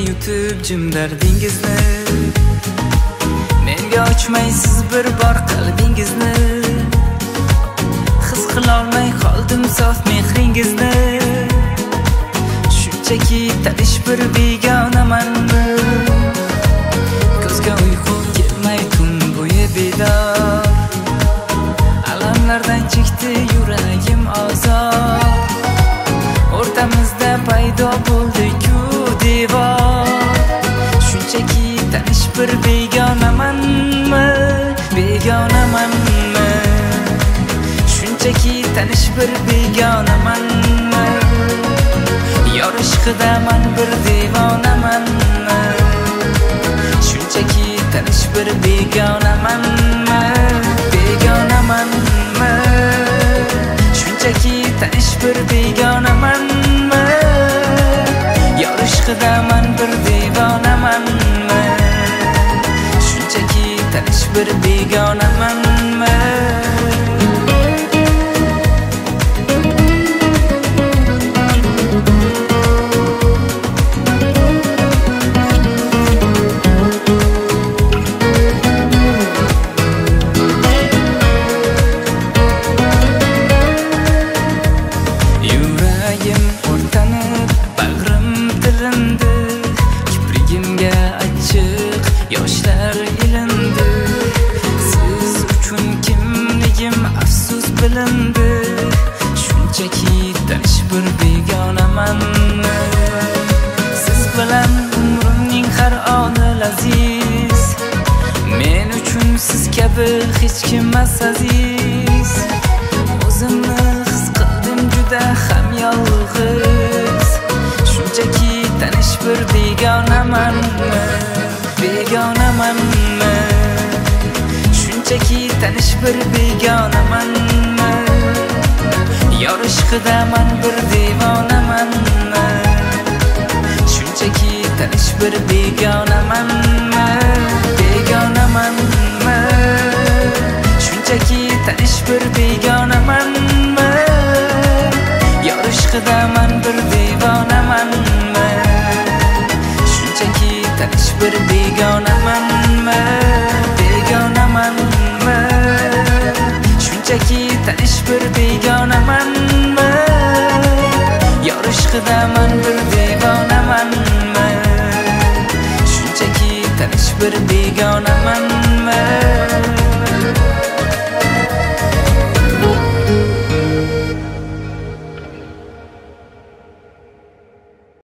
yutib jim dardingizni, menga ochmaysiz bir bor qalbingizni. His qilolmay qoldim sof mehringizni. Shunchaki tanish bir begonamanmi? Ko'zga uyqu kelmay tun bo'yi bedor, alamlardan chekdi yuragim ozor. O'rtamizda paydo bo'ldi-ku devor. Shunchaki tanish bir begonamanmi? Begonamanmi? Shunchaki tanish bir begonamanmi? Yor ishqidaman bir devonamanmi? Shunchaki tanish bir begonamanmi? Begonamanmi? Shunchaki tanish bir begonamanmi? Yor ishqidaman bir devonamanmi? Shunchaki tanish bir begonamanmi? Yoshlar ilindi, siz uchun kimligim afsus bilindi. Shunchaki tanish bir begonamanmi? Siz bilan umrimning har oni laziz, men uchun siz kabi hech kimmas aziz. O'zimni his qildim juda ham yolg'iz. Shunchaki tanish bir begonamanmi? Begonamanmi? Shunchaki tanish bir begonamanmi? Yor ishqidaman bir devonamanmi? Shunchaki tanish bir begonamanmi? Begonamanmi? Shunchaki tanish bir begonamanmi? Yor ishqidaman bir devonamanmi? Shunchaki tanish bir begonamanmi? Begonamanmi? Shunchaki tanish bir begonamanmi? Yor ishqidaman bir devonamanmi? Shunchaki tanish bir begonamanmi?